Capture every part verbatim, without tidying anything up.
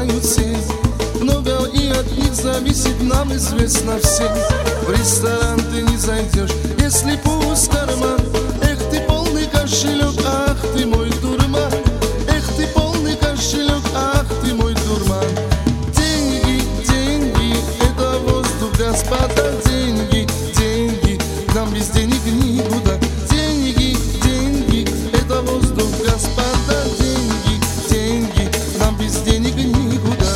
знают все. Много и от них зависит, нам известно всем. В ресторан ты не зайдешь, если пуст карман. Эх, ты полный кошелек, ах ты мой дурман. Эх, ты полный кошелек, ах ты мой дурман. Деньги, деньги, это воздух, господа. Деньги, деньги, нам без денег никуда. Деньги, деньги, это воздух, господа. Деньги, деньги, нам без денег никуда.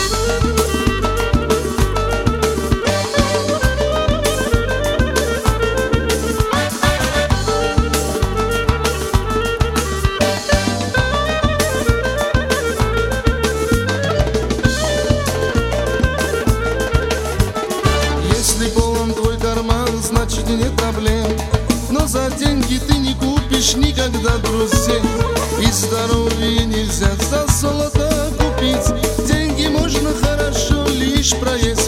Если полон твой карман, значит нет проблем. Но за деньги ты не купишь никогда друзей. И здоровье нельзя за золото купить. Деньги можно хорошо лишь проесть.